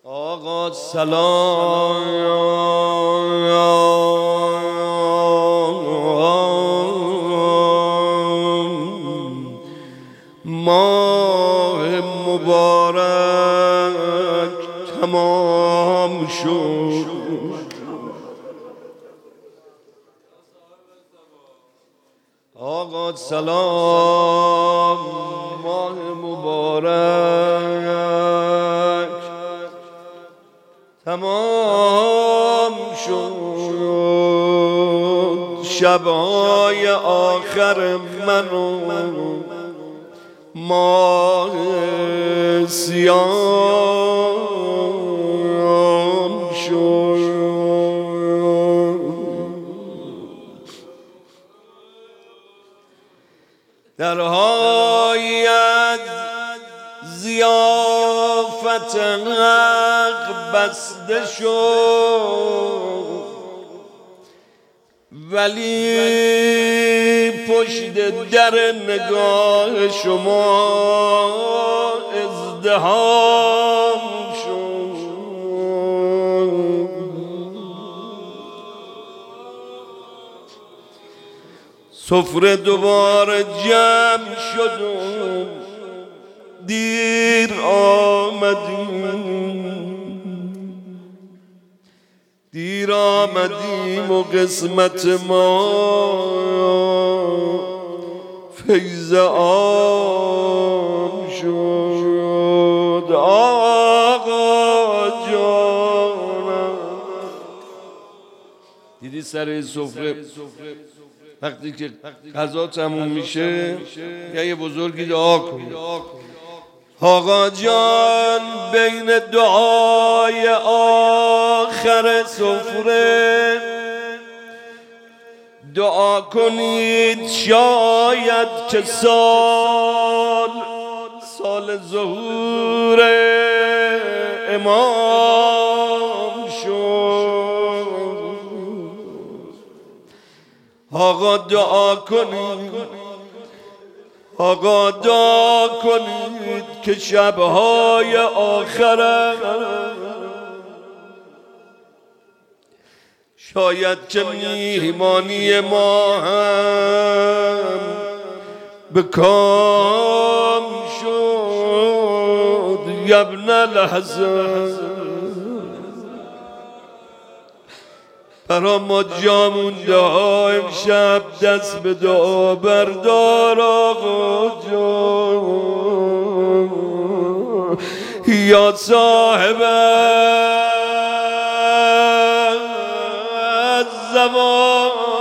آقا سلام، ماه مبارک تمام شد. آقا سلام، ماه مبارک تمام شد. شبهای آخر من و ماه صیام شد. درهای از ضیافت حق بسته شد، ولی پشت در نگاه شما ازدحام شد. سفره دوباره جمع شد و دیر آمدیم و قسمت ما فیض عام شد. آقا جانم دیدی سر سفره وقتی که غذا تموم میشه یه بزرگی دعا کن. آقا جان بین دعای آخر سفره دعا کنید شاید که سال ظهور امام شد. آقا دعا کنید که شبهای آخر شاید که میهمانی ما هم به کام شد. ابن الحسن برا ما جا مونده ها امشب دست به دعا بردار. آقا جان یا صاحب الزمان